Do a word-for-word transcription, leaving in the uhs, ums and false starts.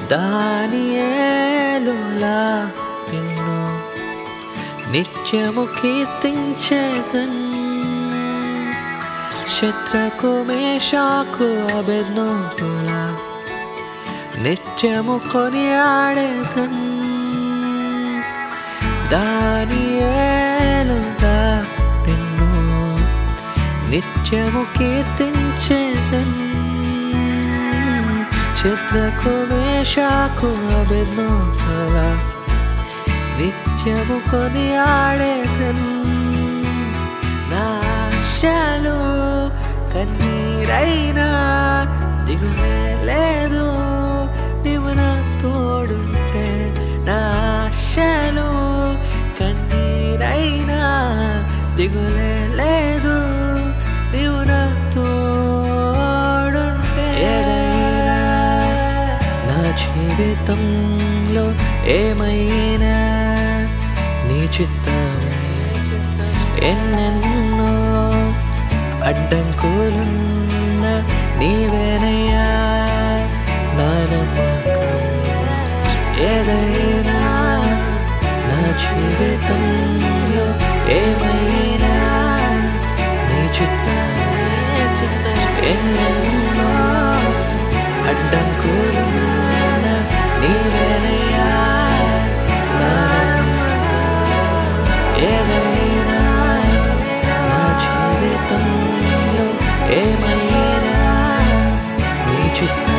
దానియేలులా నిన్ను నిత్యము కీర్తించేదన్ శత్రుకు మేషాకు అబేద్నెగోలా నిత్యము కొనియాడేదన్ దానియేలులా నిన్ను నిత్యము కీర్తించేదన్ శత్రుకు మేషాకు అబేద్నెగోలా నిత్యము కొనియాడేదన్ నా ఆశలు కన్నీరైనా దిగులే లేదు నీవు నా తోడుంటే నా ఆశలు కన్నీరైనా దిగులే లేదు నీవు నా తోడుంటే ఏదైనా నా జీవితంలో ఏమైనా నీ చిత్తమే ఎన్నెన్నో అడ్డంకులున్న నీవేనయ్యా నా నమ్మకం ఏదైనా నా జీవితంలో ఏమైనా నీ చిత్తమే ఎన్నెన్నో అడ్డంకులున్న నీవేనయ్యా నా నమ్మకం ఏదైనా నా జీవితంలో ఏమైనా నీ చిత్తం